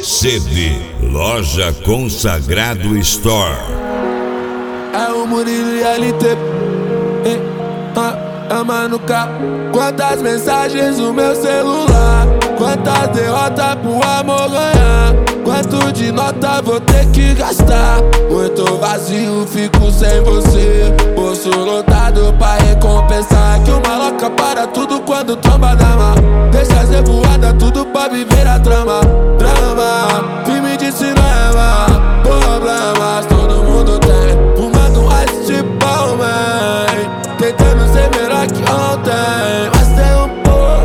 CD Loja Consagrado Store. É o Murilo e LT. É Mano K. Quantas mensagens no meu celular, quantas derrotas pro amor ganhar, quanto de nota vou ter que gastar. Muito vazio, fico sem você. Bolso lotado pra recompensar. Que uma louca para tudo quando tromba da mar. Deixa as revoadas tudo pra viver a trama. Drama, filme de cinema, problemas todo mundo tem. Fumando um ice de Palmer, tentando ser melhor que ontem, mas tem um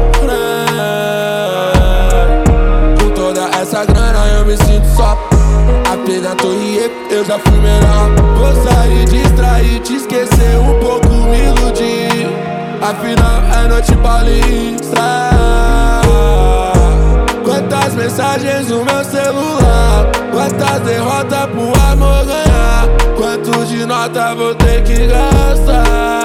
porém. Com toda essa grana eu me sinto só. Apenas torre, eu já fui melhor. Vou sair, distrair, te esquecer um pouco, me iludir. Afinal é noite paulista. Quantas mensagens no meu celular, quantas derrotas pro amor ganhar, quanto de nota vou ter que gastar.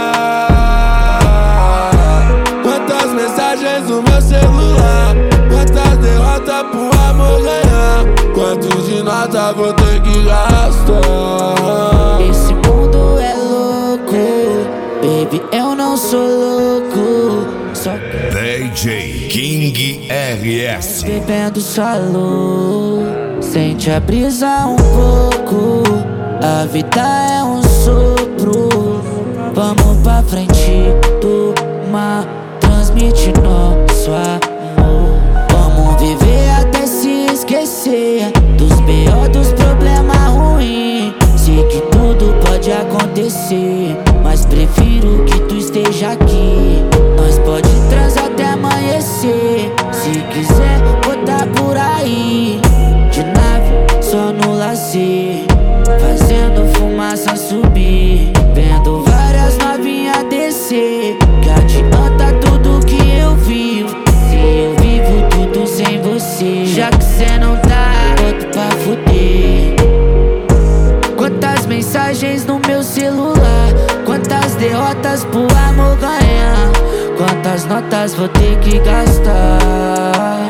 Quantas mensagens no meu celular, quantas derrotas pro amor ganhar, quanto de nota vou ter que gastar. Esse mundo é louco, baby, eu não sou louco. Só DJ King RS. bebendo solo, sente a brisa um pouco. A vida é um sopro. Vamos pra frente, turma, transmite nosso amor. Vamos viver até se esquecer dos B.O., dos problemas ruins. Sei que tudo pode acontecer, mas prefiro que tu esteja aqui. Nós pode transar até amanhecer. Se quiser, botar por aí de nave, só no lazer, fazendo fumaça subir, vendo várias novinhas descer. Que adianta tudo que eu vivo, se eu vivo tudo sem você. Já que cê não tá, boto pra fuder. Quantas mensagens no meu celular, quantas derrotas pro amor ganhar, quantas notas vou ter que gastar.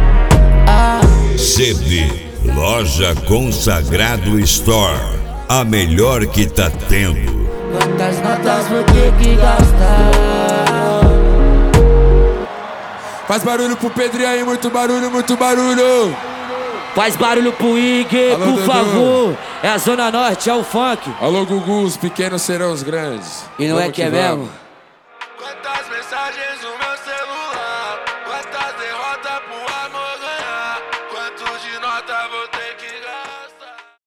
CD Loja Consagrado Store, a melhor que tá tendo. Quantas notas vou ter que gastar. Faz barulho pro Pedrinho aí, muito barulho, muito barulho. Faz barulho pro Ig, Alô, por Dudu. favor. É a Zona Norte, é o funk. Alô, Gugu, os pequenos serão os grandes. E não Vamos é que é vamos. mesmo? Quantas mensagens